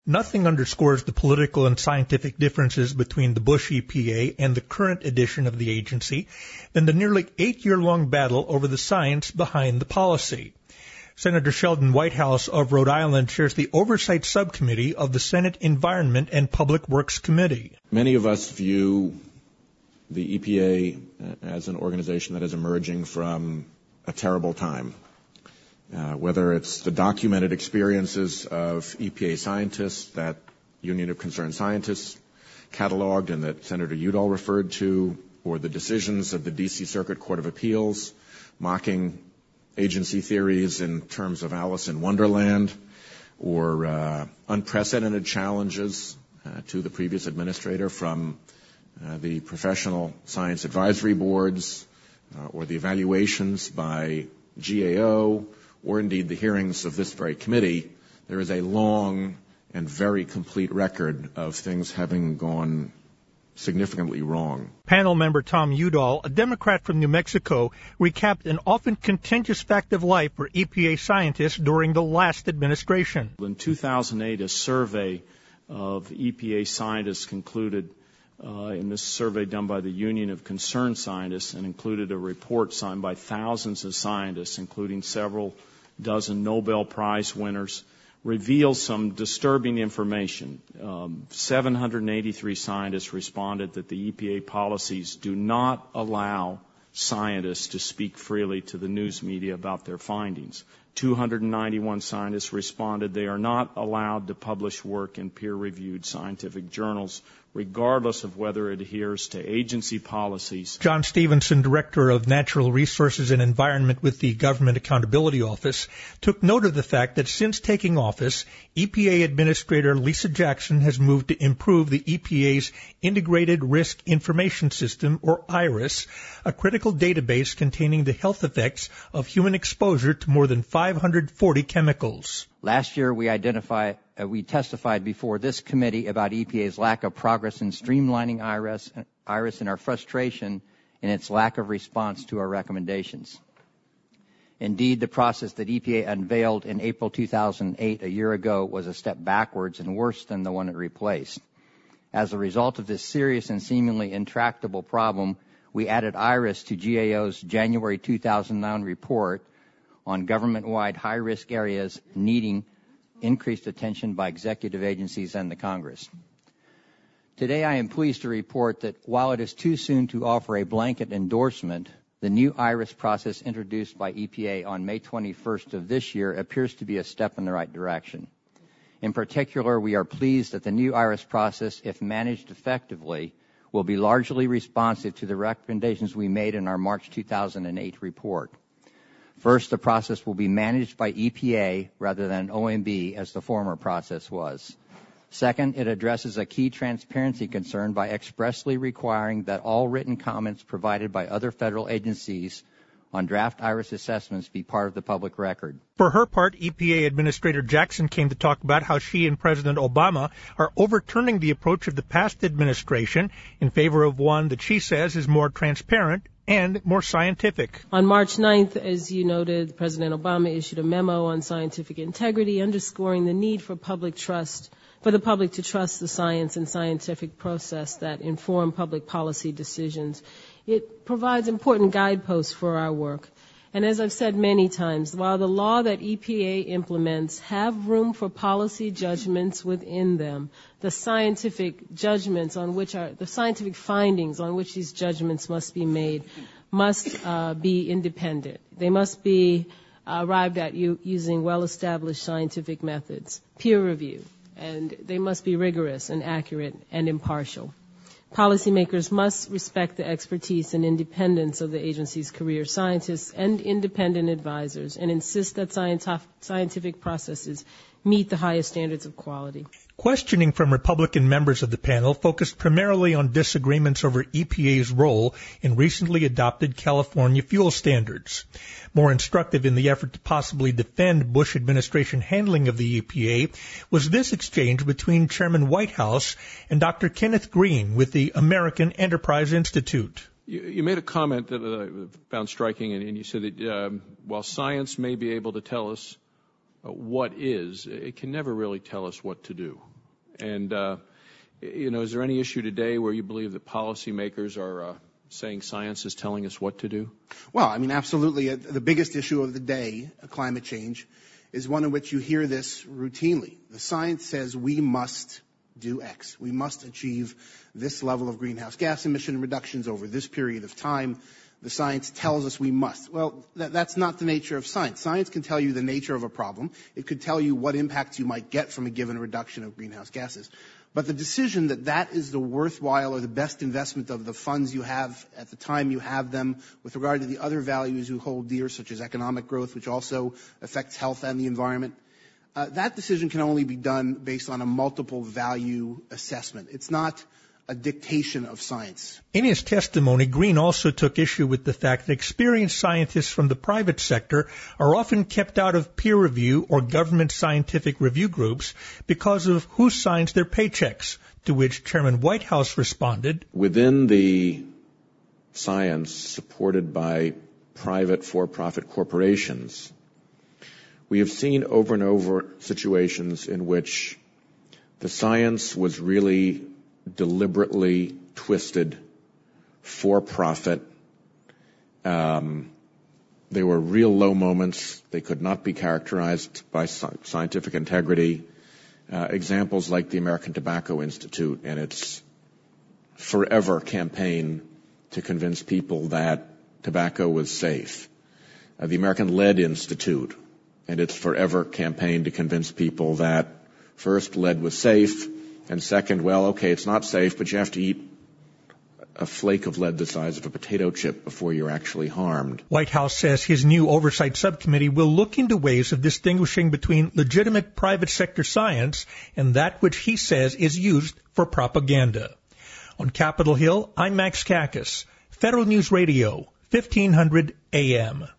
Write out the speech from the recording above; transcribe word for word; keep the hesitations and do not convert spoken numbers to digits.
Nothing underscores the political and scientific differences between the Bush E P A and the current edition of the agency than the nearly eight-year-long battle over the science behind the policy. Senator Sheldon Whitehouse of Rhode Island chairs the Oversight Subcommittee of the Senate Environment and Public Works Committee. Many of us view the E P A as an organization that is emerging from a terrible time. Uh, whether it's the documented experiences of E P A scientists that Union of Concerned Scientists cataloged and that Senator Udall referred to, or the decisions of the D C Circuit Court of Appeals mocking agency theories in terms of Alice in Wonderland, or uh, unprecedented challenges uh, to the previous administrator from uh, the professional science advisory boards, uh, or the evaluations by G A O, or indeed the hearings of this very committee. There is a long and very complete record of things having gone significantly wrong. Panel member Tom Udall, a Democrat from New Mexico, recapped an often contentious fact of life for E P A scientists during the last administration. In two thousand eight, a survey of E P A scientists concluded, uh, in this survey done by the Union of Concerned Scientists, and included a report signed by thousands of scientists, including several dozen Nobel Prize winners, reveals some disturbing information. Um, seven hundred eighty-three scientists responded that the E P A policies do not allow scientists to speak freely to the news media about their findings. two hundred ninety-one scientists responded they are not allowed to publish work in peer-reviewed scientific journals, regardless of whether it adheres to agency policies. John Stevenson, Director of Natural Resources and Environment with the Government Accountability Office, took note of the fact that since taking office, E P A Administrator Lisa Jackson has moved to improve the E P A's Integrated Risk Information System, or IRIS, a critical database containing the health effects of human exposure to more than five hundred forty chemicals. Last year, we identified, uh, we testified before this committee about E P A's lack of progress in streamlining IRIS, IRIS and our frustration in its lack of response to our recommendations. Indeed, the process that E P A unveiled in April two thousand eight, a year ago, was a step backwards and worse than the one it replaced. As a result of this serious and seemingly intractable problem, we added IRIS to G A O's January two thousand nine report on government-wide high-risk areas needing increased attention by executive agencies and the Congress. Today, I am pleased to report that while it is too soon to offer a blanket endorsement, the new IRIS process introduced by E P A on May twenty-first of this year appears to be a step in the right direction. In particular, we are pleased that the new IRIS process, if managed effectively, will be largely responsive to the recommendations we made in our March two thousand eight report. First, the process will be managed by E P A rather than O M B as the former process was. Second, it addresses a key transparency concern by expressly requiring that all written comments provided by other federal agencies on draft IRIS assessments be part of the public record. For her part, E P A Administrator Jackson came to talk about how she and President Obama are overturning the approach of the past administration in favor of one that she says is more transparent and more scientific. On March ninth, as you noted, President Obama issued a memo on scientific integrity, underscoring the need for public trust, for the public to trust the science and scientific process that inform public policy decisions. It provides important guideposts for our work. And as I've said many times, while the law that E P A implements have room for policy judgments within them, the scientific judgments on which are, the scientific findings on which these judgments must be made must uh, be independent. They must be uh, arrived at u- using well-established scientific methods, peer review, and they must be rigorous and accurate and impartial. Policymakers must respect the expertise and independence of the agency's career scientists and independent advisors and insist that scientific processes meet the highest standards of quality. Questioning from Republican members of the panel focused primarily on disagreements over E P A's role in recently adopted California fuel standards. More instructive in the effort to possibly defend Bush administration handling of the E P A was this exchange between Chairman Whitehouse and Doctor Kenneth Green with the American Enterprise Institute. You, you made a comment that I found striking, and, and you said that um, while science may be able to tell us uh, what is, it can never really tell us what to do. And, uh, you know, is there any issue today where you believe that policymakers are uh, saying science is telling us what to do? Well, I mean, absolutely. The biggest issue of the day, climate change, is one in which you hear this routinely. The science says we must do X. We must achieve this level of greenhouse gas emission reductions over this period of time. The science tells us we must. Well, that, that's not the nature of science. Science can tell you the nature of a problem. It could tell you what impacts you might get from a given reduction of greenhouse gases. But the decision that that is the worthwhile or the best investment of the funds you have at the time you have them with regard to the other values you hold dear, such as economic growth, which also affects health and the environment, uh, that decision can only be done based on a multiple value assessment. It's not a dictation of science. In his testimony, Green also took issue with the fact that experienced scientists from the private sector are often kept out of peer review or government scientific review groups because of who signs their paychecks, to which Chairman Whitehouse responded, within the science supported by private for-profit corporations, we have seen over and over situations in which the science was really deliberately twisted for profit. Um, they were real low moments. They could not be characterized by sci- scientific integrity. Uh, examples like the American Tobacco Institute and its forever campaign to convince people that tobacco was safe. Uh, the American Lead Institute and its forever campaign to convince people that first, lead was safe, and second, well, okay, it's not safe, but you have to eat a flake of lead the size of a potato chip before you're actually harmed. Whitehouse says his new oversight subcommittee will look into ways of distinguishing between legitimate private sector science and that which he says is used for propaganda. On Capitol Hill, I'm Max Kakis, Federal News Radio, fifteen hundred A M.